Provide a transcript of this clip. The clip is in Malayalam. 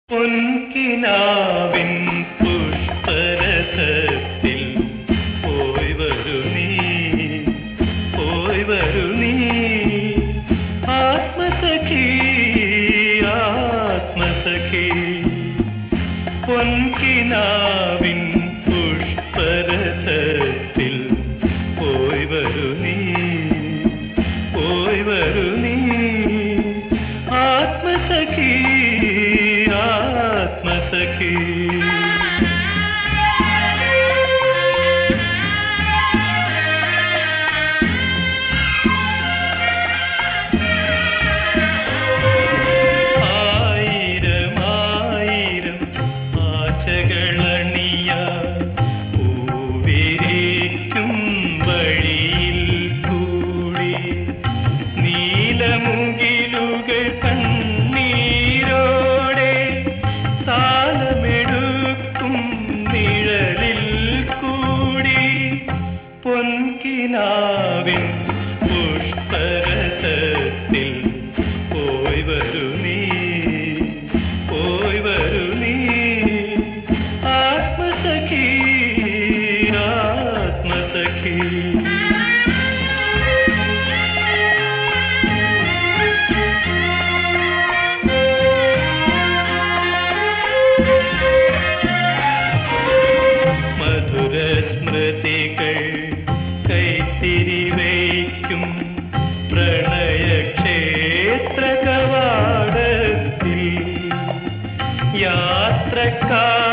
പൊൻകിനാവിൻ പുഷ്പരഥത്തിൽ പോയി വരൂ നീ ആത്മസഖി ആത്മസഖി പൊൻകിനാവിൻ പുഷ്പരഥത്തിൽ പോയി വരൂ നീ ആത്മസഖി ആത്മസഖി ആയിരം ആശകളണിയ പൂവിരിക്കും വഴിയിൽ കൂടി നീലമുകിലുകൾ കണ്ണീരോടെ താളമെടുക്കും നിഴലിൽ കൂടി പൊൻകിനാവിൻ പുഷ്പരഥത്തിൽ പോയി വരൂ നീ ആത്മസഖി ആത്മസഖി മധുരസ്മൃതികൾ കൈത്തിരി വയ്ക്കും പ്രണയക്ഷേത്ര കവാടത്തിൽ യാത്രക്കാർ